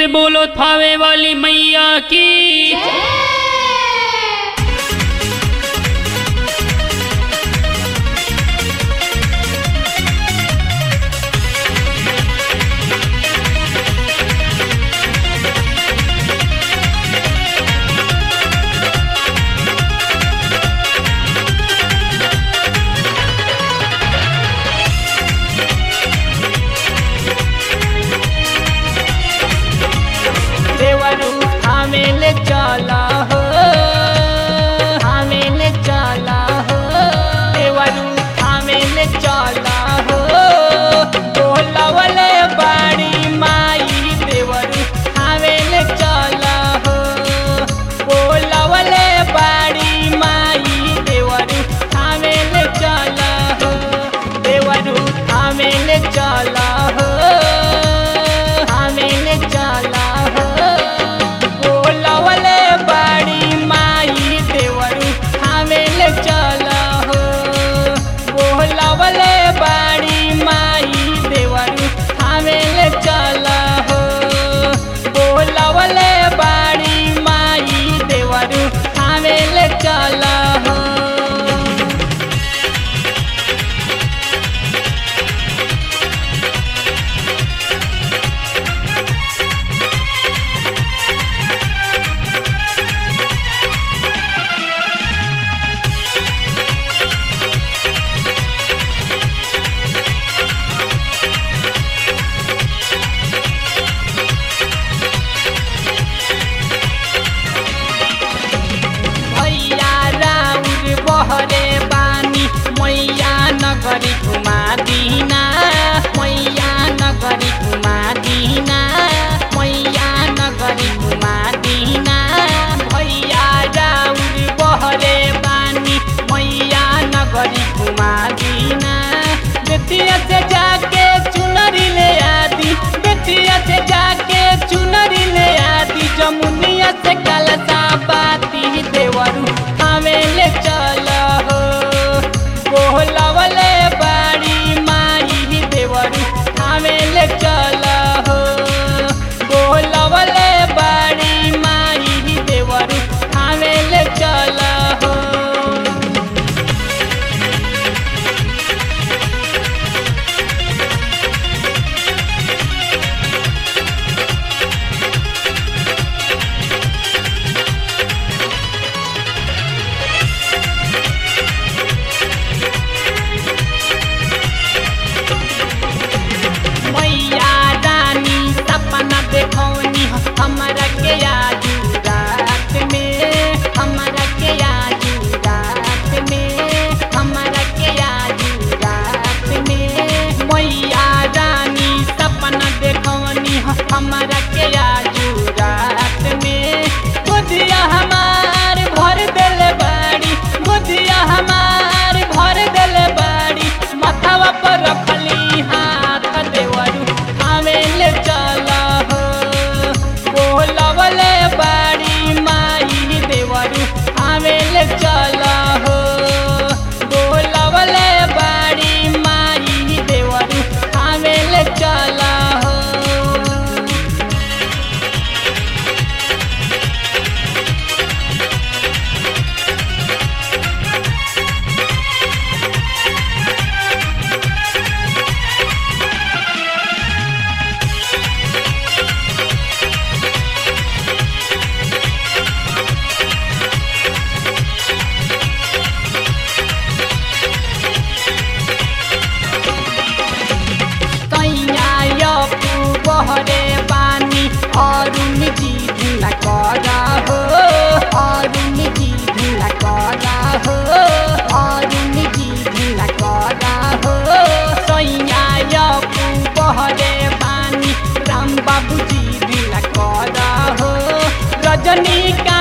से बोलो थावे वाली मैया की। देवरू हमें ले चला हो, हमें ले चला हो, देवरू हमें ले चला हो। बोलवले बड़ी माई देवरू हमें ले चला हो, बोलवले बड़ी माई देवरू हमें ले चला हो, देवरू हमें ले चला हो, हमें ले चला हो। बोलवले बड़ी माई देवरू हमें ले चला हो, बोलवले बड़ी माई देवरू हमें ले चला हो, बोलवले बड़ी माई देवरू हमें ले चला हो। भैया राउर बहरे बानी मैया नगरी घुमा दीना, मैया नगरी घुमा दीना, मैया नगरी घुमा दीना। भैया राउर बहरे बानी मैया नगरी घुमा दीना। बेटिया से जाके चुनरी ले आदी, बेटिया से जाके चुनरी ले आदी। जमुनिया से कलसा बाती देवरू हमें ले चला हो, बोलवले बड़ी माई देवरू हमें ले चला हो, बोलवले बड़ी माई देवरू हमें ले चला हो। मैया रानी सपना देखौनी हमरा के आजू रात में, हमरा के आजू रात में, हमरा के आजू रात में। मैया रानी सपना देखौनी हमरा के आजू रात में। बुधिया हमार भर दिल बाड़ी, बुधिया हमार भर दिल बाड़ी। माथावा पर रखली हाथ देवरू हमें ले चला हो, बोलवले बड़ी माई देवरू हमें ले चला हो, बोलवले बड़ी माई देवरू हमें ले चला हो। बहरे पानी अरुण जी ढिला करा हो, अरुण जी ढिला करा हो, अरुण जी ढिला करा हो। सैया बहरे पानी राम बाबू जी ढिला करा हो। रजनी का